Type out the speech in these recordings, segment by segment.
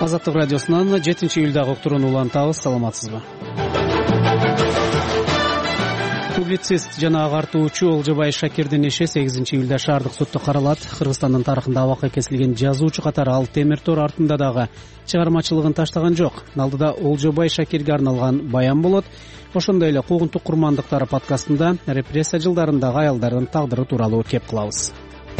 Азаттык радиосунан 7-июлдагы уктурууну улантабыз. Саламатсызбы? Публицист жана агартуучу Олжобай Шакирдин иши 8-июлда шаардык сотто каралат. Кыргызстандын тарыхында абакка кесилген жазуучу катары ал темир тор артында дагы чыгармачылыгын таштаган жок. Алдыда Олжобай Шакирге арналган баян болот. Ошондой эле куугунтук курмандыктары подкастында репрессия жылдарындагы аялдардын тагдыры тууралуу кеп кылабыз.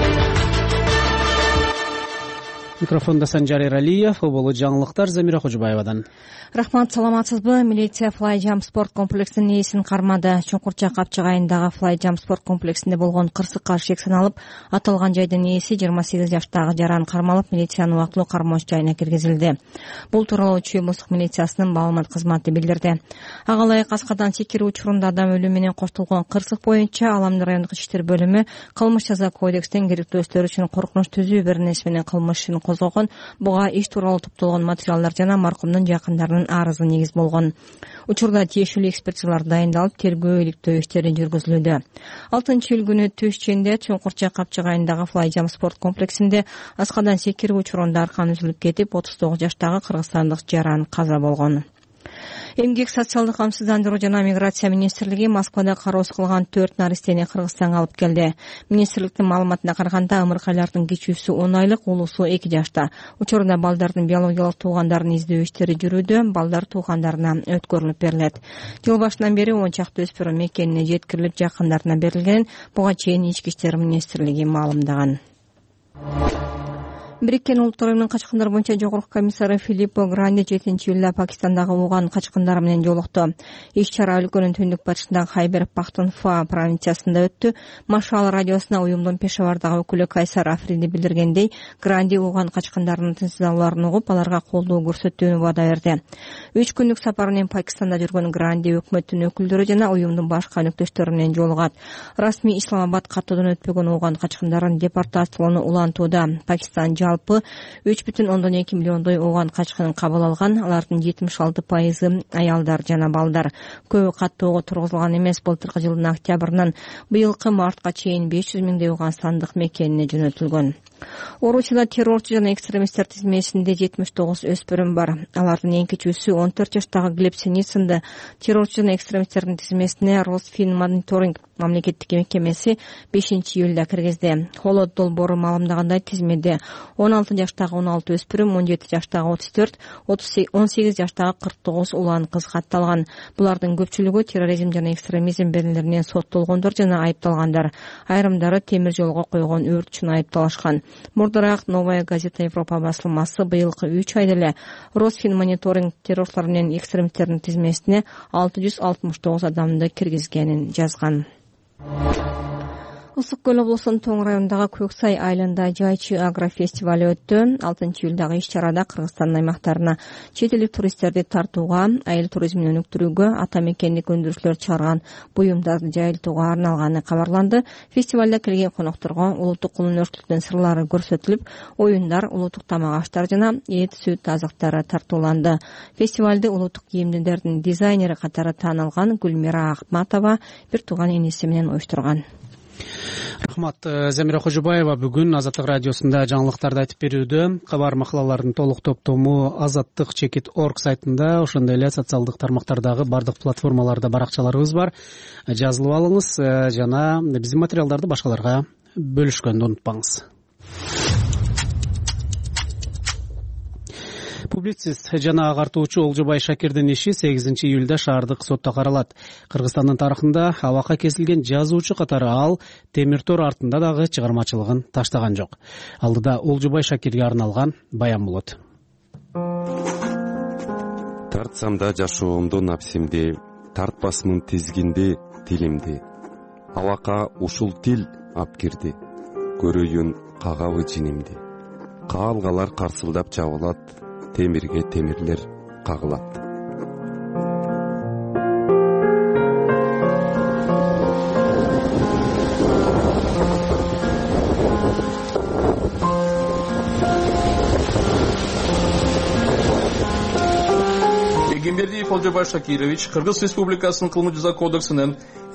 Микрофонда Санжар Эралиев, болу жаңылыктар Замира Кожубаевадан. Рахмат, саламатсызбы? Милиция Fly Jump спорт комплексинин ээсин кармады. Чоңкурча Капчык айындагы Fly Jump спорт комплексинде болгон кырсыкка шек саналып, аталган жайдын ээси 28 жаштагы жаран кармалып, милициянын убактылуу кармооч жайына киргизилди. Бул тууралуу Чүй облустук милициясынын маалымат кызматы билдирди. Ага ылайык аскадан секирүү учурунда адам өлүмү менен коштолгон кырсык боюнча Аламды райондук иштер бөлүмү кылмыш жаза кодекстин керектөөчүлөр үчүн коркунуч түзүү беренеси менен кылмыш ишин козгогон, буга иш тууралуу топтолгон материалдар жана маркумдун жакындарынын арызы негиз болгон. Учурда тиешелүү экспертизалар дайындалып, тергөө иликтөө иштери жүргүзүлүүдө. 6-июль күнү түш ченде Чоңкурча Капчык айындагы Fly Jump спорт комплексинде аскадан секирүү учурунда аркан үзүлүп кетип, 39 жаштагы кыргызстандык жаран каза болгон. Эмгек социалдык камсыздандыруу жана миграция министрлиги Москвада кароосу кылган 4 наристени Кыргызстанга алып келди. Министрликтин маалыматына караганда, ымыркайлардын кичүүсү 10 айлык, улуусу 2 жашта. Учурда балдардын биологиялык туугандарын издөө иштери жүрүүдө, балдар туугандарына өткөрүлүп берилет. Жыл башынан бери 10 чакты өспүрүм мекенине жеткирилип, жакындарына берилген. Буга чейин Ички иштер министрлиги маалымдаган. Бириккен Улуттар Уюмунун качкындар боюнча жогорку комиссары Филиппо Гранди 7-июлда Пакистандагы Уган качкындар менен жолукту. Иш-чара өлкөнүн түндүк батышындагы Хайбер Пахтунхва провинциясында өттү. Машал радиосуна уюмдун Пешавардагы өкүлү Кайсар Африди билдиргендей, Гранди Уган качкындарынын тынчсыздалууларын угуп, аларга колдоо көрсөтүүнү вада берди. 3 күндүк сапар менен Пакистанда жүргөн Гранди өкмөттүн өкүлдөрү жана уюмдун башка өнөктөштөрү менен жолугат. Расмий Исламабад каттоодон өтпөгөн Уган качкындарын депортациялоону улантууда. Пакистан жалпы 3,2 миллиондой Уган качкынын кабыл алган. Алардын 76% аялдар жана балдар. Көбү каттоого тургузулган эмес. Былтыркы жылдын октябрынан быйылкы мартка чейин 500 миңдей Уганстандык мекенине жөнөтүлгөн. Орусияда террорчу жана экстремисттер тизмесинде 79 өспүрүм бар. Алардын эң кичүүсү 14 жаштагы Глеб Синицынды террорчу жана экстремисттердин тизмесине Росфинмониторинг мамлекеттик мекемеси 5-июлда киргизди. Холод долбоору маалымдагандай, тизмеде 16 жаштагы 16 өспүрүм, 17 жаштагы 34, 18 жаштагы 49 улан кыз катталган. Булардын көпчүлүгү терроризм жана экстремизм беренелеринен соттолгондор жана айыпталгандар. Айрымдары темир жолго койгон өрт үчүн айыпталышкан. Мурдараак Новая газета Европа басылмасы быйылкы 3 айда эле Росфинмониторинг террорлор менен экстремисттердин тизмесине 669 адамды киргизгенин жазган. Ысык көл облусунун Тоң районундагы Көксай айылында жайчы агрофестивали өттү. 6-июлдагы иш-чарада Кыргызстандын аймактарына чет элдик туристтерди тартууга, айыл туризмин өнүктүрүүгө ата мекендик өндүрүүчүлөр чыгарган буюмдарды жайылтууга арналганы кабарланды. Фестивалда келген конокторго улуттук улун өркүтүлгөн сырлары көрсөтүлүп, оюндар, улуттук тамак аштар жана эт, сүт азыктары тартууланды. Фестивалды улуттук кийимдердин дизайнери катары таанылган Гүлмира Ахматова бир тууган иниси менен уюштурган. Рахмат, Замира Кожубаева бүгүн Азаттык радиосунда жаңылыктарды айтып берүүдө. Кабар макалалардын толук топтому azattik.org сайтында, ошондой эле социалдык тармактардагы бардык платформаларда баракчаларыбыз бар. Жазылып алыңыз жана биздин материалдарды башкаларга бөлүшкөндү унутпаңыз. Публицист жана агартуучу Олжобай Шакирдин иши 8-июлда шаардык сотто каралат. Кыргызстандын тарыхында абакка кесилген жазуучу катары ал темир тор артында дагы чыгармачылыгын таштаган жок. Алдыда Олжобай Шакирге арналган баян болот. Тартсам да жашоомду напсимди, тартпасмын тизгинди тилимди. Абакка ушул тил ап кирди, көрөйүн кагабы жинимди. Каалгалар карсылдап жабылат, темирге темирлер кагылат. Эгембердиев Олжобай Шакирович Кыргыз Республикасынын кылмыш жаза кодексинин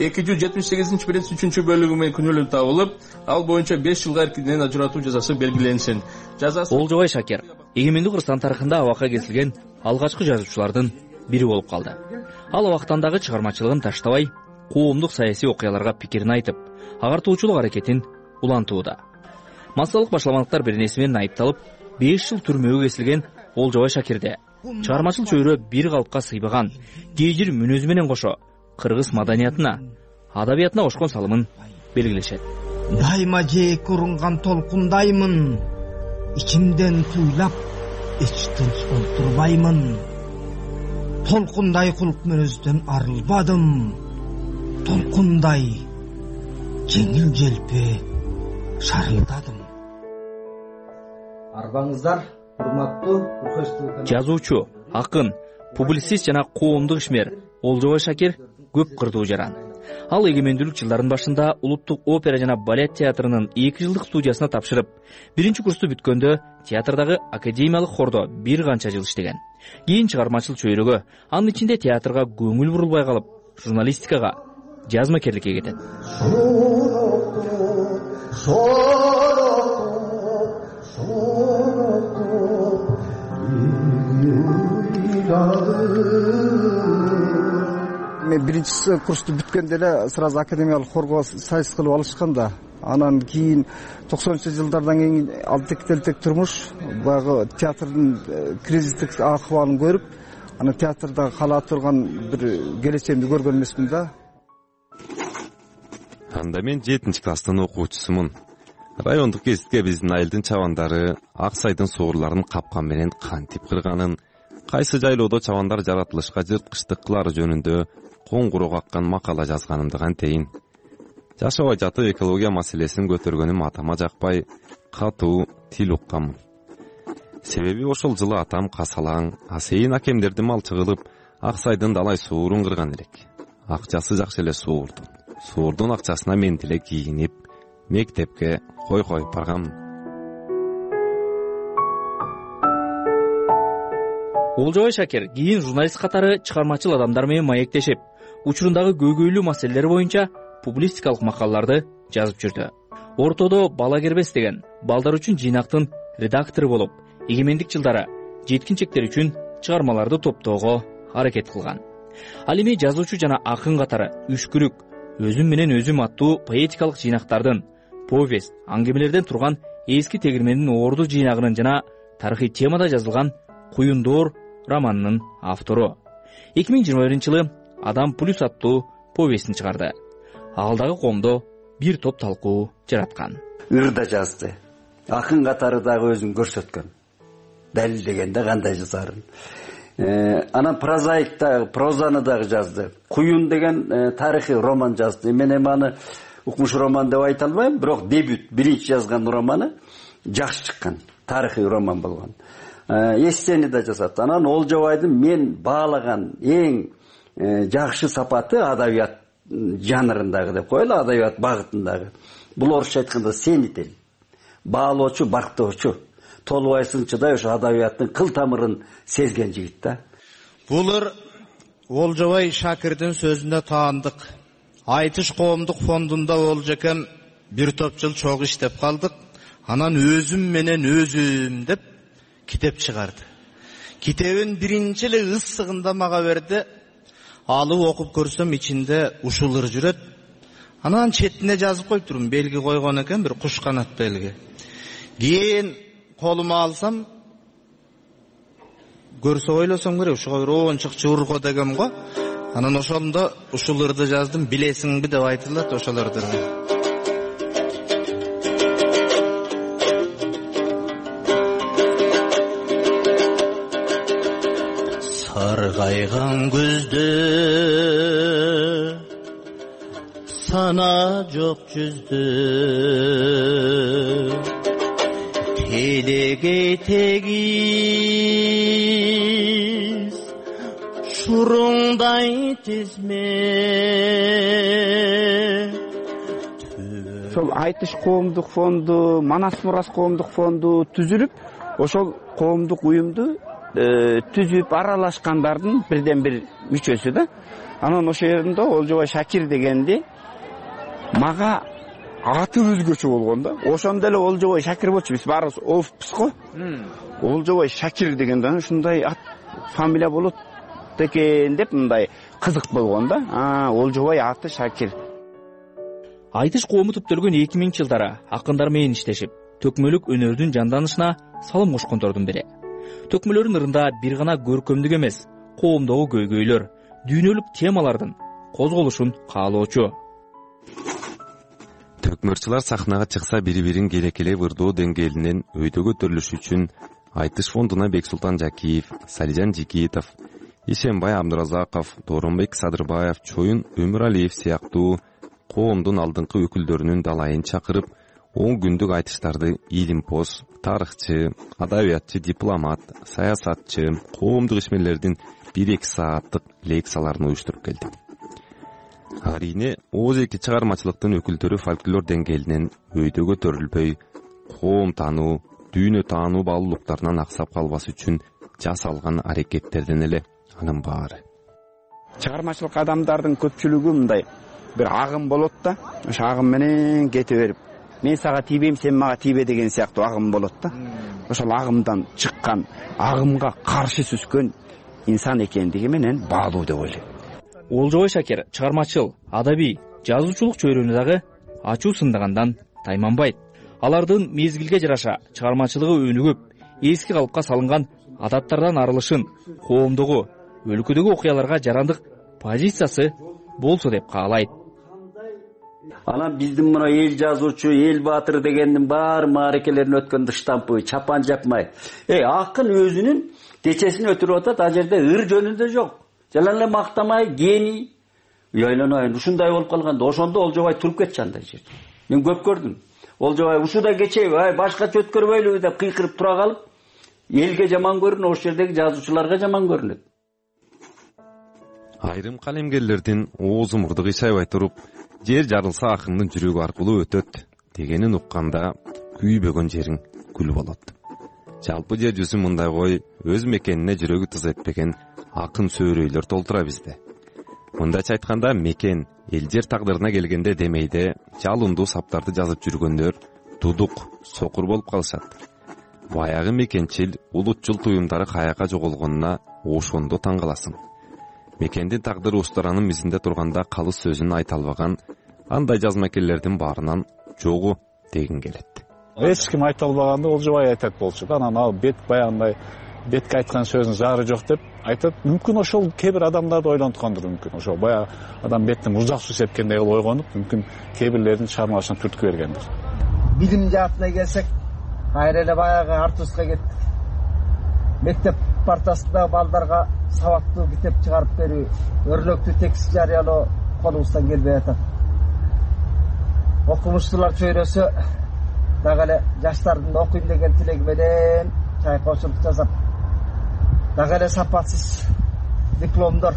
278 бөлүгү менен күнөөлүү табылып, ал боюнча 5 жылга эркинден ажыратуу жазасы белгиленсин. Олжобай Шакир эгемендүү Кыргызстан тарыхында абакка кесилген алгачкы жазуучулардын бири болуп калды. Ал абактан дагы чыгармачылыгын таштабай, коомдук саясий окуяларга пикирин айтып, агартуучулук аракетин улантууда. Массалык башламалыктар беренеси менен айыпталып, 5 жыл түрмөгө кесилген Олжобай Шакирде чыгармачыл чөйрө бир калыпка сыйбаган кээжир мүнөзү менен кошо кыргыз маданиятына, адабиятына кошкон салымын белгилешет. Дайыма жээкке урунган толкундаймын, ичимден туйлап эч тынч олтурбаймын. Толкундай кулк мүнөздөн арылбадым, толкундай жеңил желпи шарылдадым. Арбаңыздар, урматтуу Уркештүү. Жазуучу, акын, публицист жана коомдук ишмер Олжобай Шакир көп кырдуу жаран. Ал эгемендүүлүк жылдарынын башында Улуттук опера жана балет театрынын 2 жылдык студиясына тапшырып, 1-курсту бүткөндө театрдагы академиялык хордо бир канча жыл иштеген. Кийин чыгармачыл чөйрөгө, анын ичинде театрга көңүл бурулбай калып, журналистикага, жазмакерликке кетет. Мен 1-курсту бүткөндө эле сразу академиялык хорго сайыс кылып алышкан да. Анан кийин 90-жылдардан кийин ал тектелтек турмуш, баягы театрдын кризистик акыбалын көрүп, анан театрда кала турган бир келечегимди көргөн эмесмин да. Анда мен 7-класстын окуучусумун. Райондук гезитке биздин айылдын чабандары ак сайдын суурларын капкан менен кантип кырганын, кайсы жайлоодо чабандар жаратылышка жырткычтык жөнүндө коңгуроо каккан макала жазганымды кантейин. Жашабай жатып экология маселесин көтөргөнүм атама жакпай, катуу тил укканмын. Себеби ошол жылы атам касалаң, асейин акемдерди малчы кылып, ак сайдын далай суурун кырган элек. Акчасы жакшы эле суурду. Суурдун акчасына мен деле кийинип, мектепке кой баргам. Олжобай Шакир кийин журналист катары чыгармачыл адамдар менен маектешип, учурундагы көйгөйлүү маселелер боюнча публистикалык макалаларды жазып жүрдү. Ортодо бала кербес деген балдар үчүн жыйнактын редактору болуп, эгемендик жылдары жеткинчектер үчүн чыгармаларды топтоого аракет кылган. Ал эми жазуучу жана акын катары Үшкүрүк, Өзүм менен өзүм аттуу поэтикалык жыйнактардын, повесть, аңгемелерден турган эски тегирмендин орду жыйнагынын жана тарыхый темада жазылган Куюндор романынын автору. 2021-жылы Адам плюс аттуу повестин чыгарды. Алдагы коомдо бир топ талкуу жараткан. Ырда жазды. Акын катары дагы өзүн көрсөткөн. Далилдегенде кандай жазарын. Анан прозаик дагы, прозаны дагы жазды. Куюн деген тарыхый роман жазды. Мен эми аны укмуш роман деп айта албайм, бирок дебют, биринчи жазган романы жакшы чыккан, тарыхый роман болгон. Эссени да жазат. Анан Олжобайдын мен баалаган эң жакшы сапаты адабият жанрындагы деп коелу, адабият багытындагы. Бул орусча айтканда сенител. Баалоочу, барктоочу. Толубай сынчыдай ошо адабияттын кыл тамырын сезген жигит да. Булар Олжобай Шакирдин сөзүндө таандык. Айтыш коомдук фондунда Олжекем бир топ жыл чогуу иштеп калдык. Анан өзүм менен өзүм деп китеп чыгарды. Китебин биринчи эле ысыгында мага берди. Алып окуп көрсөм ичинде ушулар жүрөт. Анан четине жазып коюптурмун, белги койгон экен, бир куш канат белги. Кийин колума алсам, көрсө ойлосом керек, ушуга бир оончук журго дегем го. Анан ошондо ушуларды жаздым, билесиңби деп айтылат ошолорду. Саргайган көздө сана жок жүздө телеге тегиз шуруңдай тизме. Ошол Айтыш коомдук фонду, Манас Мурас коомдук фонду түзүлүп, ошол коомдук уюмду түзүп аралашкандардын бирден бир мүчөсү да. Анан ошол жеринде Олжобай Шакир дегенди мага аты өзгөчө болгон да. Ошондо эле Олжобой Шакир болчу. Биз баарыбыз офпуз го. Олжобой Шакир дегенде ушундай ат фамилия болот экен деп мындай кызык болгон да. Олжобой аты Шакир. Айтыш коому түптөлгөн 2000-жылдары акындар менен иштешип, төкмөлүк өнөрдүн жанданышына салым кошкондордун бири. Төкмөлөрдүн ырында бир гана көркөмдүк эмес, коомдогу көйгөйлөр, дүйнөлүк темалардын козголушун каалоочу. Төкмөрчүлөр сахнага чыкса бири-бирин керекелеп ырдоо деңгээлинен өйдө көтөрүлүш үчүн Айтыш фондуна Бексултан Жакиев, Салижан Жигитов, Ишенбай Абдуразаков, Дооронбек Садырбаев, Чоюн Өмүралиев сыяктуу коомдун алдыңкы өкүлдөрүнүн далайын чакырып, 10 күндүк айтыштарды илимпоз, тарыхчы, адабиятчы, дипломат, саясатчы, коомдук ишмерлердин 1-2 сааттык лекцияларын уюштуруп келди. Арине ооз-эки чыгармачылыктын өкүлдөрү фольклор деңгээлинен өйдө көтөрүлбөй, коом таануу, дүйнө таануу баалуулуктарынан аксап калбас үчүн жасалган аракеттерден эле анын баары. Чыгармачылык адамдардын көпчүлүгү мындай бир агым болот да. Ошо агым менен кете берип, мен сага тийбейм, сен мага тийбе деген сыяктуу агым болот да. Ошол агымдан чыккан, агымга каршы сүзгөн инсан экендиги менен баалуу деп ойлойм. Олжобой Шакир чыгармачыл, адабий, жазуучулук чөйрөнү дагы ачуу сындагандан тайманбайт. Алардын мезгилге жараша чыгармачылыгы өнүгүп, эски калыпка салынган адаттардан арылышын, коомдогу, өлкөдөгү окуяларга жарандык позициясы болсо деп каалайт. Анан биздин мына эл жазуучу, эл баатыры дегендин баары мааракелерин өткөндө штампы, чапан жапмай. Акын өзүнүн кечесин өтүрүп атат, а жерде ыр жөнүндө жок. Жалаң эле мактамай, гений. Ойлонойн, ушундай болуп калганда, ошондо Олжобой туруп кетчү андай жерде. Мен көп көрдүм. Олжобой ушуда кечеби, башкача өткөрбөйлүбү деп кыйкырып тура калып, элге жаман көрүнөт, ошол жердеги жазуучуларга жаман көрүнөт. Айрым калемгерлердин оозу мурду кыйшайбай туруп, жер жарылса акындын жүрөгү аркылуу өтөт дегенин укканда күйбөгөн жериң күл болот. Жалпы жер жүзүн мындай кой өз мекенине жүрөгү тыз этпеген акын сөөрөйлөр толтура бизде. Мындайча айтканда, мекен эл жер тагдырына келгенде демейде жалындуу саптарды жазып жүргөндөр дудук, сокур болуп калышат. Баягы мекенчил, улутчул туюмдары каяка жоголгонуна ошондо таң каласың. Мекендин тагдыры устаранын мизинде турганда калыс сөзүн айта албаган андай жазмакерлердин баарынан жогу дегин келет. Эч ким айта албаганды Олжобой айтат болчу да. Анан ал баягындай бетке айткан сөзүнүн зары жок деп айтат. Мүмкүн ошол кээ бир адамдарды ойлонткондур, мүмкүн ошол баягы адам беттен узак суу сепкендей кылып ойгонуп, мүмкүн кээ бирлердин чыгармалашына түрткү бергендир. Билим жаатына келсек, кайра эле баягы артуска кеттик. Мектеп партасында балдарга сабактуу китеп чыгарып берүү, өрнөктүү текст жарыялоо колубуздан келбей атат. Окумуштуулар чөйрөсү дагы эле жаштардын окуйм деген тилеги менен чайкоочулук жасап, дагы эле сапатсыз дипломдор,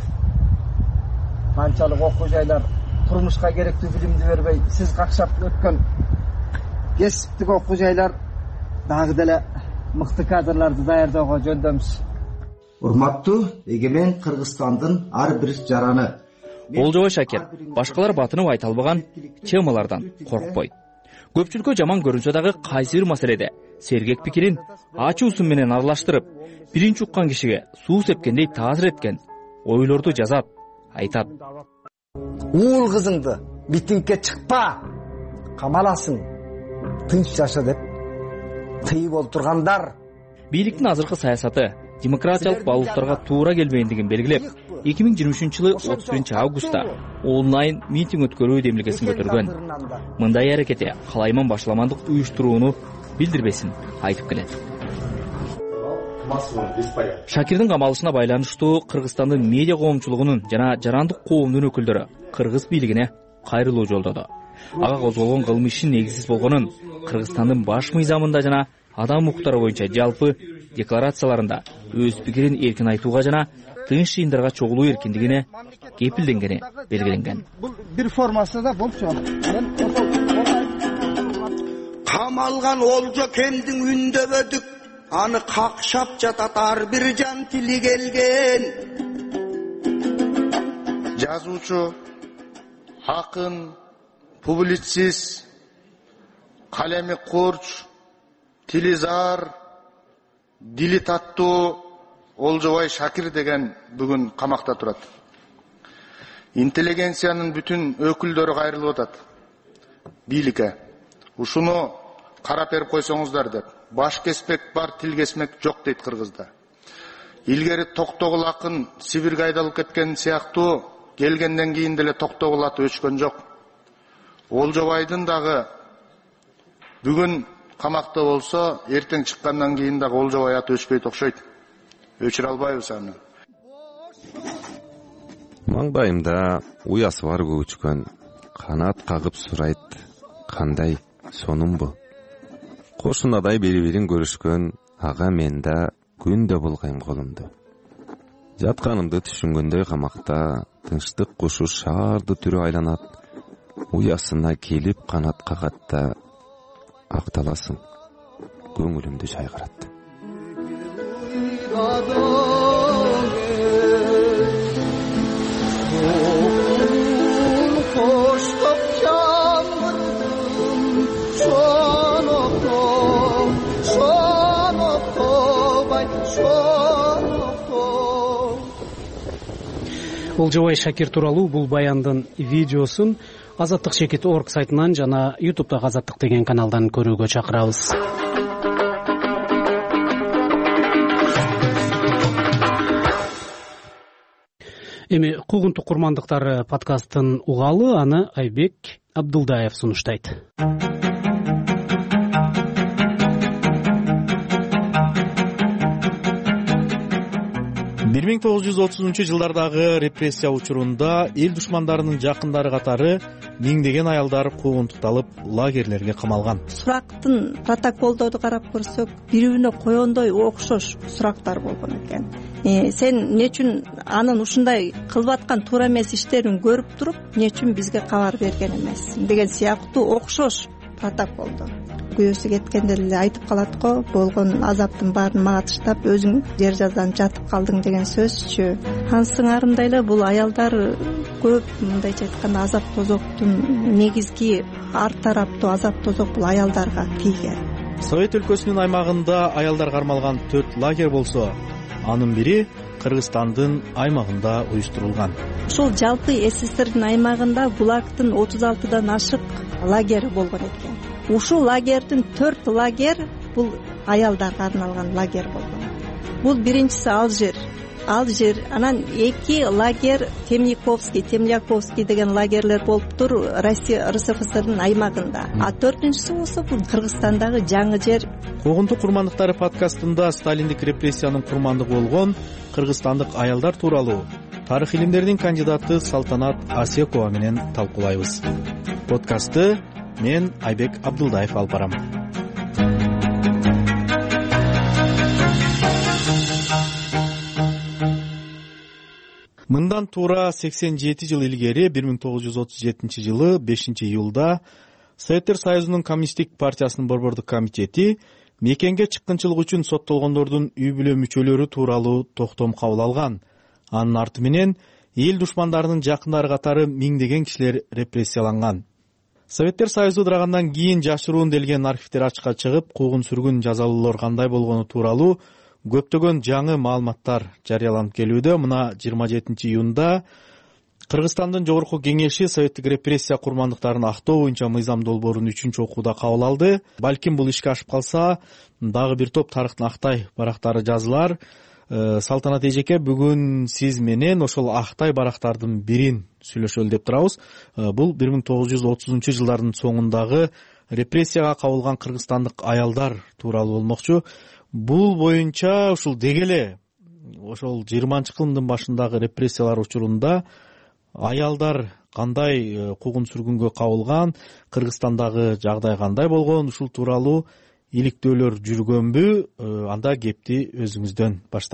канчалык окуу жайлар турмушка керектүү билимди бербей, сиз какшап өткөн кесиптик окуу жайлар дагы деле мыкты кадрларды даярдоого жөндөмүз. Урматтуу эгемен Кыргызстандын ар бир жараны. Олжобой Шакир башкалар батынып айта албаган темалардан коркпойт. Көпчүлүккө жаман көрүнсө дагы кайсы бир маселеде сергек пикирин ачуусу менен аралаштырып, биринчи уккан кишиге суу сепкендей таасир эткен ойлорду жазат, айтат. Уул кызыңды митингге чыкпа, камаласың, тынч жаша деп тыйып олтургандар. Бийликтин азыркы саясаты демократиялык баалуулуктарга туура келбегендигин белгилеп, 2023-жылы 31-августта онлайн митинг өткөрүү демилгесин көтөргөн. Мындай аракети калайман башламандык уюштурууну билдирбесин айтып келет. Шакирдин камалышына байланыштуу Кыргызстандын медиа коомчулугунун жана жарандык коомдун өкүлдөрү кыргыз бийлигине кайрылуу жолдоду. Ага козголгон кылмыш ишин негизсиз болгонун, Кыргызстандын баш мыйзамында жана адам укуктары боюнча жалпы декларацияларында өз пикирин эркин айтууга жана тынч жыйындарга чогулуу эркиндигине кепилденгени белгиленген. Бул бир формасында болчу. Камалган Олжокемдин үндөбөдүк, аны какшап жатат ар бир жан тили келген. Жазуучу, акын, публицист, Калеми Курч, Тилизар, Дили Таттуу Олжобай Шакир деген бүгүн камакта турат. Интеллигенциянын бүтүн өкүлдөрү кайрылып атат. Бийликке ушуну карап берип койсоңуздар деп. Баш кеспек бар, тил кесмек жок дейт кыргызда. Илгери Токтогул акын Сибирге айдалып кеткен сыяктуу келгенден кийин деле Токтогул аты өчкөн жок. Олжобайдын дагы бүгүн камакта болсо, эртең чыккандан кийин дагы Олжобай аты өчпөйт окшойт. Өчүрө албайбыз аны. Маңдайымда уясы бар көчкөн, канат кагып сурайт, кандай сонун бу? Кошунадай бири-бирин көрүшкөн, ага мен да күндө булгайм колумду. Жатканымды түшүнгөндөй камакта тынчтык кушу шаарды түрү айланат, уясына келип канат кагатта акталасың, көңүлүмдү жайгарат. Олжобай Шакир тууралуу бул баяндын видеосун Азаттык Чекит орг сайтынан жана YouTube'дагы Азаттык деген каналдан көрүүгө чакырабыз. Эми куугунтук курмандыктары подкастын угалы, аны Айбек Абдулдаев сунуштайт. 1930-жылдардагы репрессия учурунда эл душмандарынын жакындары катары миңдеген аялдар куугунтукталып лагерлерге камалган. Сурактын протоколдорду карап көрсөк, бири-бирине койгондой окшош сурактар болгон экен. Сен эмне үчүн анын ушундай кылып аткан туура эмес иштерин көрүп туруп, эмне үчүн бизге кабар берген эмес деген сыяктуу окшош протоколдор. Күйөөсү кеткенде эле айтып калат го, болгон азаптын баарын мага таштап, өзүң жер жазданып жатып калдың деген сөзчү. Ансыңарымдай эле бул аялдар көп мындайча айтканда азап тозоктун негизги арт тараптуу азап тозок бул аялдарга тийген. Совет өлкөсүнүн аймагында аялдар кармалган 4 лагерь болсо, анын бири Кыргызстандын аймагында уюштурулган. Ушул жалпы СССРдин аймагында ГУЛАГтын 36дан ашык лагери болгон экен. Ушул лагердин 4 лагерь бул аялдарга арналган лагерь болгон. Бул биринчиси Алжир, анан 2 лагерь Темляковский деген лагерлер болуптур Россия РСФСРдин аймагында. А 4-нчиси болсо бул Кыргызстандагы жаңы жер. Куугунтук курмандыктары подкастында сталиндик репрессиянын курмандыгы болгон кыргызстандык аялдар тууралуу тарых илимдеринин кандидаты Салтанат Асекова менен талкуулайбыз. Подкастты мен Айбек Абдулдаев алып барам. Мындан туура 87 жыл илгери 1937 жылы 5-июлда Советтер Союзунун Коммунисттик партиясынын борбордук комитети мекенге чыккынчылык үчүн соттолгондордун үй бүлө мүчөлөрү тууралуу токтом кабыл алган. Анын арты менен эл душмандарынын жакындары катары миңдеген кишилер репрессияланган. Советтер Союзу ыдырагандан кийин жашыруун делген архивдер ачыкка чыгып, куугун сүргүн жазалуулар кандай болгону тууралуу көптөгөн жаңы маалыматтар жарыяланып келүүдө. Мына 27 июнда Кыргызстандын Жогорку Кеңеши советтик репрессия курмандыктарын актоо боюнча мыйзам долбоорун 3-чү окууда кабыл алды. Балким бул ишке ашып калса, дагы бир топ тарыхтын актай барактары жазылар. Салтанат эжеке, бүгүн сиз менен ошол актай барактардын бирин сүйлөшөлү деп турабыз. Бул 1930 жылдардын соңундагы репрессияга кабылган кыргызстандык аялдар тууралуу болмокчу. Бул боюнча ушул дегеле ошол 20-кылымдын башындагы репрессиялар учурунда аялдар кандай куугун сүргүнгө кабылган, Кыргызстандагы жагдай кандай болгон, ушул тууралуу иликтөөлөр жүргөнбү? Анда кепти өзүңүздөн баштайлы.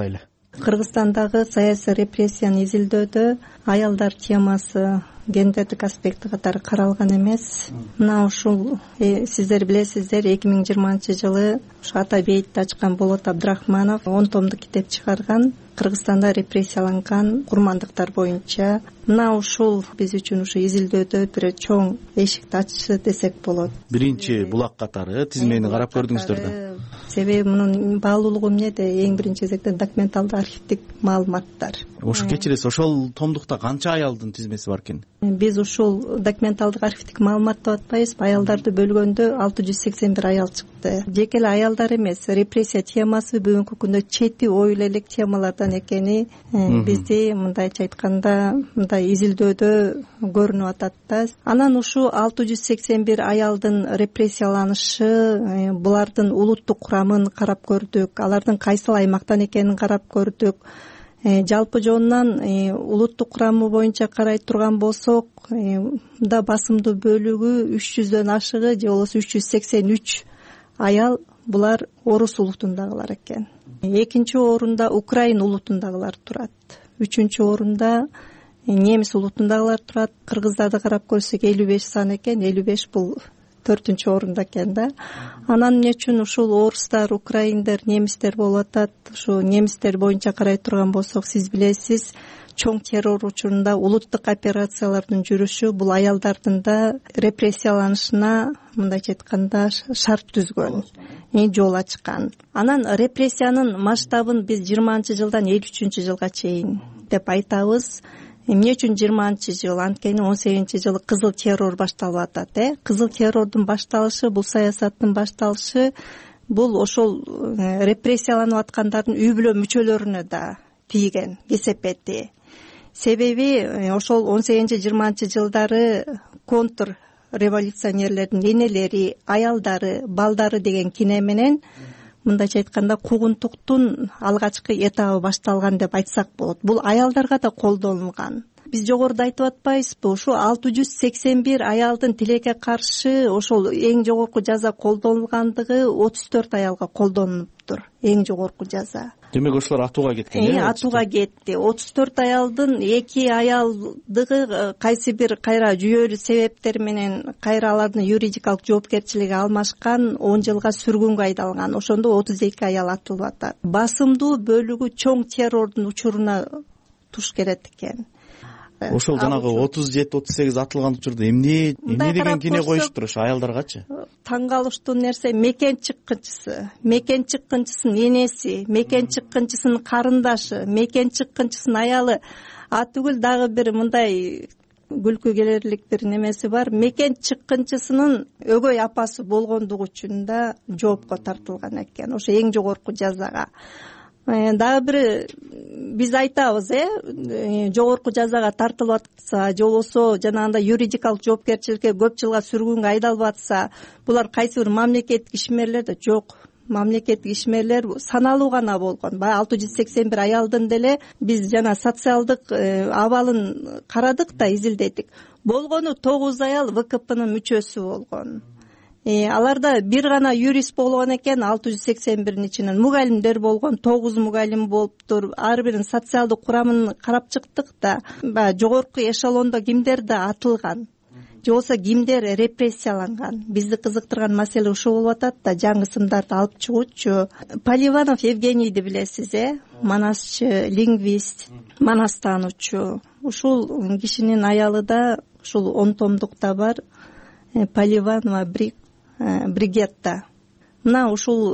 Кыргызстандагы саясий репрессияны изилдөөдө аялдар темасы гендердик аспекти катары каралган эмес. Мына ушул сиздер билесиздер, 2020-жылы ушу Ата бейитти ачкан Болот Абдрахманов 10 томдук китеп чыгарган, Кыргызстанда репрессияланган курмандыктар боюнча. Мына ушул биз үчүн ушу изилдөөдө бир чоң эшикти ачышы десек болот. Биринчи булак катары тизмени карап көрдүңүздөр да. Себеби мунун баалуулугу эмнеде? Эң биринчи кезекте документалдык архивдик маалыматтар. Ошо кечиресиз, ошол томдукта канча аялдын тизмеси бар экен? Биз ушул документалдык архивдик маалымат деп атпайбызбы? Аялдарды бөлгөндө 681 аял чыкты. Жеке эле аялдар эмес, репрессия темасы бүгүнкү күндө чети оюл элек темалардан экени бизди мындайча айтканда мындай изилдөөдө көрүнүп атат да. Анан ушу 681 аялдын репрессияланышы, булардын улуттук курамын карап көрдүк, алардын кайсыл аймактан экенин карап көрдүк. Жалпы жонунан улуттук курамы боюнча карай турган болсок, мында басымдуу бөлүгү 300дөн ашыгы же болбосо 383 аял булар орус улутундагылар экен. Экинчи орунда Украин улутундагылар турат. Үчүнчү орунда немис улутундагылар турат. Кыргыздарды карап көрсөк 55 сан экен, 55 бул 4-чү орунда экен да. Анан эмне үчүн ушул орустар, украиндер, немистер болуп атат? Ушу немистер боюнча карай турган болсок, сиз билесиз, чоң террор учурунда улуттук операциялардын жүрүшү бул аялдардын да репрессияланышына мындайча айтканда шарт түзгөн, жол ачкан. Анан репрессиянын масштабын биз 20-жылдан 53-жылга чейин деп айтабыз. Эмне үчүн 20-жыл? Анткени 18-жылы кызыл террор башталып атат. Кызыл террордун башталышы, бул саясаттын башталышы, бул ошол репрессияланып аткандардын үй бүлө мүчөлөрүнө да тийген кесепети. Себеби ошол 18-20 жылдары контр революционерлердин энелери, аялдары, балдары деген кине менен мындайча айтканда куугунтуктун алгачкы этабы башталган деп айтсак болот. Бул аялдарга да колдонулган. Биз жогоруда айтып атпайбызбы? Ушу 681 аялдын тилекке каршы ошол эң жогорку жаза колдонулгандыгы 34 аялга колдонулуптур. Эң жогорку жаза. Демек ошолор атууга кеткен. Атууга кетти. 34 аялдын 2 аялдыгы кайсы бир кайра жүйөлүү себептер менен кайра алардын юридикалык жоопкерчилиги алмашкан, 10 жылга сүргүнгө айдалган. Ошондо 32 аял атылып атат. Басымдуу бөлүгү чоң террордун учуруна туш келет экен. Ошол жанагы 37-38 атылган учурда эмне деген кине коюштур ошо аялдаргачы? Таң калыштуу нерсе, мекен чыккынчысынын энеси, мекен чыккынчысынын карындашы, мекен чыккынчысынын аялы. Түгүл дагы бир мындай күлкү келерлик бир немеси бар. Мекен чыккынчысынын өгөй апасы болгондугу үчүн да жоопко тартылган экен. Ошо эң жогорку жазага. Дагы бир биз айтабыз, жогорку жазага тартылып атса, же болбосо жанагындай юридикалык жоопкерчиликке көп жылга сүргүнгө айдалып атса, булар кайсы бир мамлекеттик ишмерлер да жок. Мамлекеттик ишмерлер саналуу гана болгон. Баягы 681 аялдын деле биз жана социалдык абалын карадык да, изилдедик. Болгону 9 аял ВКПнын мүчөсү болгон. Аларда бир гана юрист болгон экен, 681-ин ичинен мугалимдер болгон, 9 мугалим болуптур. Ар биринин социалдык курамын карап чыктык да, баягы жогорку эшелондо кимдер да атылган, же болбосо кимдер репрессияланган. Бизди кызыктырган маселе ушул болуп атат да, жаңы сымдарды алып чыгуучу. Поливанов Евгенийди билесиз, манасчы, лингвист, манас таануучу. Ушул кишинин аялы да ушул 10 томдукта бар. Поливанова Бригетта. Мына ушул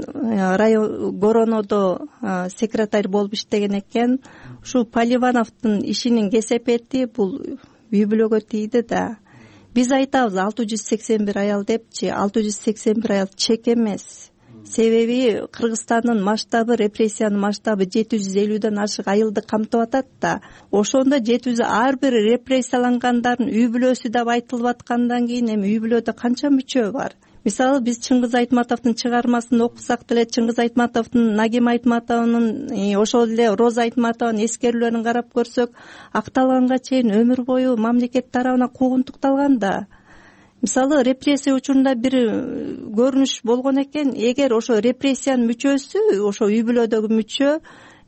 район Горонодо секретарь болуп иштеген экен. Ушул Поливановдун ишинин кесепети бул үй бүлөгө тийди да. Биз айтабыз 681 аял депчи, 681 аял чек эмес. Себеби Кыргызстандын масштабы, репрессиянын масштабы 750дөн ашык айылды камтып атат да. Ошондо 700 ар бир репрессиялангандардын үй бүлөсү деп айтылып аткандан кийин эми үй бүлөдө канча мүчө бар? Мисалы биз Чыңгыз Айтматовдун чыгармасын окусак деле, Чыңгыз Айтматовдун, Нагим Айтматовдун, ошол эле Роза Айтматовдун эскерүүлөрүн карап көрсөк, акталганга чейин өмүр бою мамлекет тарабынан куугунтукталган да. Мисалы репрессия учурунда бир көрүнүш болгон экен, эгер ошо репрессиянын мүчөсү, ошо үй бүлөдөгү мүчө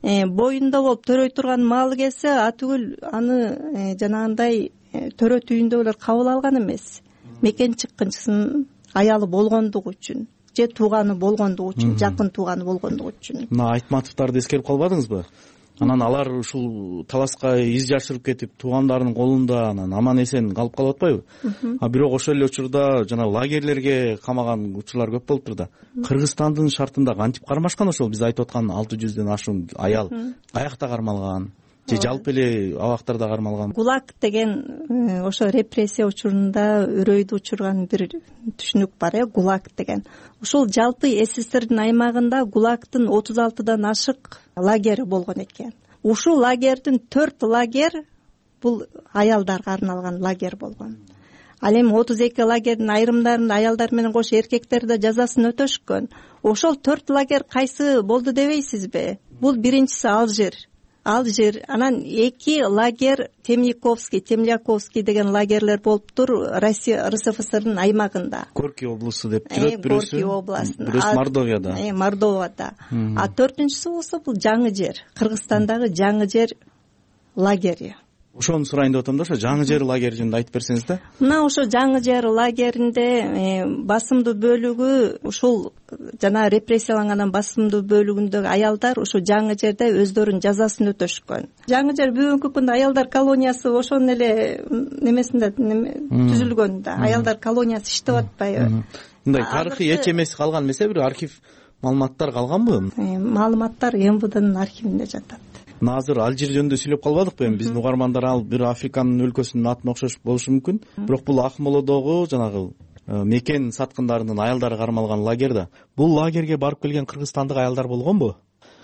боюнда болуп төрөй турган маалы келсе атүгүл аны жанагындай төрөт үйүндө эле кабыл алган эмес. Мекен чыккынчысын аялы болгондугу үчүн же тууганы болгондугу үчүн, жакын тууганы болгондугу үчүн. Мына Айтматовдорду эскерип калбадыңызбы? Анан алар ушул таласка из жашырып кетип, туугандарынын колунда анан аман эсен калып калып атпайбы? А бирок ошол эле учурда жана лагерлерге камаган учурлар көп болуптур да. Кыргызстандын шартында кантип кармашкан ошол биз айтып аткан 600дөн ашуун аял каякта кармалган? Же жалпы эле абактарда кармалган? ГУЛАГ деген ошо репрессия учурунда үрөйдү учурган бир түшүнүк бар, ГУЛАГ деген. Ушул жалпы СССРдин аймагында ГУЛАГтын 36дан ашык лагери болгон экен. Ушул лагердин 4 лагер бул аялдарга арналган лагер болгон. Ал эми 32 лагердин айрымдарында аялдар менен кошо эркектер да жазасын өтөшкөн. Ошол 4 лагер кайсы болду дебейсизби? Бул биринчиси Алжир, анан 2 лагер Темляковский деген лагерлер болуптур Россия РСФСРдын аймагында. Горький облусу деп жүрөт бирөөсү. Горький областында. Бирөөсү Мордовияда. Мордовияда. А 4-үнчүсү болсо бул Жаңы жер, Кыргызстандагы Жаңы жер лагери. Ошону сурайын деп атам да, ошо Жаңы жер лагери жөнүндө айтып берсеңиз да. Мына ошо Жаңы жер лагеринде басымдуу бөлүгү ушул жана репрессиялангандан басымдуу бөлүгүндөгү аялдар ошо Жаңы жерде өздөрүнүн жазасын өтөшкөн. Жаңы жер бүгүнкү күндө аялдар колониясы ошонун эле немесинде түзүлгөн да. Аялдар колониясы иштеп атпайбы? Мындай тарыхый эч эмеси калган эмес, бир архив маалыматтар калганбы? Маалыматтар МВДнын архивинде жатат. Азыр Алжир жөнүндө сүйлөп калбадыкпы? Эми биздин угармандар ал бир Африканын өлкөсүнүн атына окшош болушу мүмкүн. Бирок бул Акмоладагы жанагы мекен саткындарынын аялдары кармалган лагер да. Бул лагерге барып келген кыргызстандык аялдар болгонбу?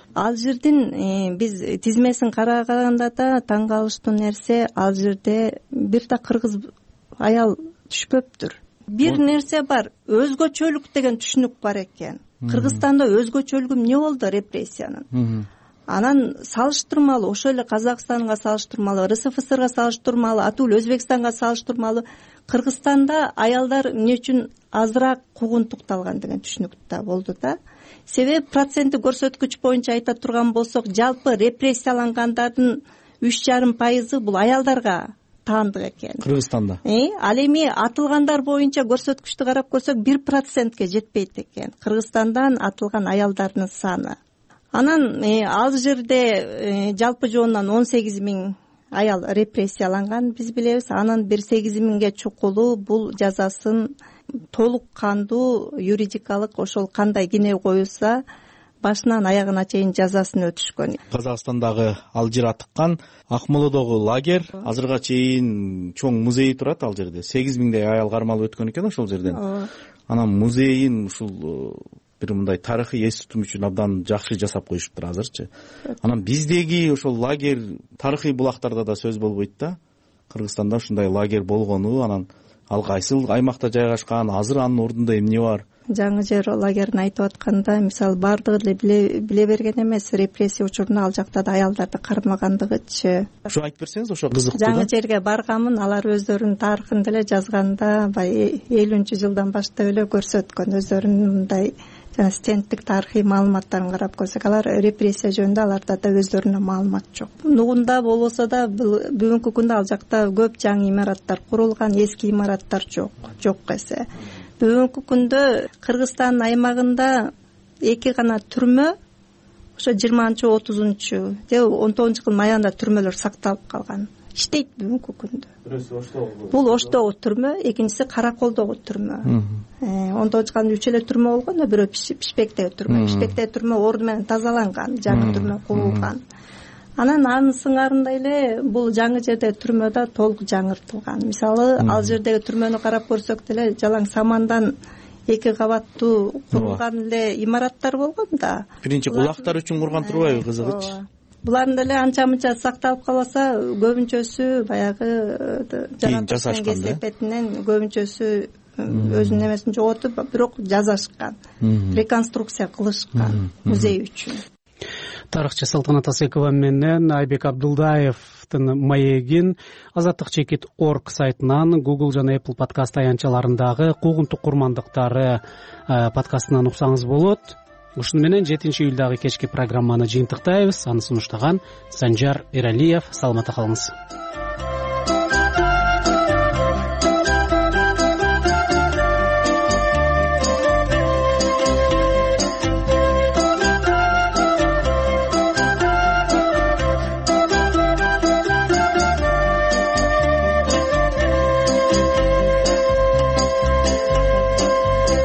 Алжирдин биз тизмесин караганда да таң калыштуу нерсе, Алжирде бир да кыргыз аял түшпөптүр. Бир нерсе бар, өзгөчөлүк деген түшүнүк бар экен. Кыргызстанда өзгөчөлүгү эмне болду репрессиянын? Анан салыштырмалуу, ошол эле Казакстанга салыштырмалуу, РСФСРга салыштырмалуу, атүгүл Өзбекстанга салыштырмалуу Кыргызстанда аялдар эмне үчүн азыраак куугунтукталган деген түшүнүк да болду да. Себеби проценттик көрсөткүч боюнча айта турган болсок, жалпы репрессиялангандардын 3,5% бул аялдарга таандык экен. Кыргызстанда. Ал эми атылгандар боюнча көрсөткүчтү карап көрсөк 1%ке жетпейт экен. Кыргызстандан атылган аялдардын саны. Анан Алжирде жалпы жоонунан 18.000 аял репрессияланган биз билебиз. Анан 8.000ге чукулу бул жазасын толук кандуу юридикалык ошол кандай кине коюлса башынан аягына чейин жазасын өтүшкөн. Казакстандагы Алжир атыккан Акмоладагы лагер азырга чейин чоң музей турат ал жерде. 8.000дей аял кармалып өткөн экен ошол жерден. Анан музейин ушул бир мындай тарыхый эс тутум үчүн абдан жакшы жасап коюшуптур азырчы. Анан биздеги ошол лагер тарыхый булактарда да сөз болбойт да. Кыргызстанда ушундай лагер болгону, анан ал кайсыл аймакта жайгашкан, азыр анын ордунда эмне бар? Жаңы жер лагерин айтып атканда, мисалы бардыгы эле биле берген эмес, репрессия учурунда ал жакта да аялдарды кармагандыгычы. Ошо айтып берсеңиз, ошо кызыктуу. Жаңы жерге барганмын, алар өздөрүнүн тарыхын деле жазганда, бай 50-жылдан баштап эле көрсөткөн өздөрүнүн мындай стендтик тарыхый маалыматтарын карап көрсөк, алар репрессия жөнүндө аларда да өздөрүнө маалымат жок. Нугунда болбосо да бүгүнкү күндө ал жакта көп жаңы имараттар курулган, эски имараттар жок эсе. Бүгүнкү күндө Кыргызстандын аймагында 2 гана түрмө, ошо 20-30 же 19-жылдын аягында түрмөлөр сакталып калган. Иштейт бүгүнкү күндө. Бул Оштогу түрмө, экинчиси Караколдогу түрмө. 19-жылдын 3 эле түрмө болгон, бирөө Пишпектеги түрмө. Пишпектеги түрмө орду менен тазаланган, жаңы түрмө курулган. Анан анын сыңарында эле бул жаңы жерде түрмө да толук жаңыртылган. Мисалы, ал жердеги түрмөнү карап көрсөк деле жалаң самандан 2 кабаттуу курулган эле имараттар болгон да. Биринчи кулактар үчүн курган турбайбы, кызыгыч? Булардын деле анча-мынча сакталып калбаса, көбүнчөсү баягы жаратылган кесепетинен көбүнчөсү өзүнүн немесин жоготуп, бирок жазашкан, реконструкция кылышкан музей үчүн. Тарыхчы Салтанат Асекова менен Айбек Абдулдаевдин маегин Азаттык.org сайтынан, Google жана Apple подкаст аянтчаларындагы куугунтук курмандыктары подкастынан уксаңыз болот. ушуну менен 7-июлдагы кечки программаны жыйынтыктайбыз. Аны сунуштаган Санжар Эралиев. Саламатта калыңыз.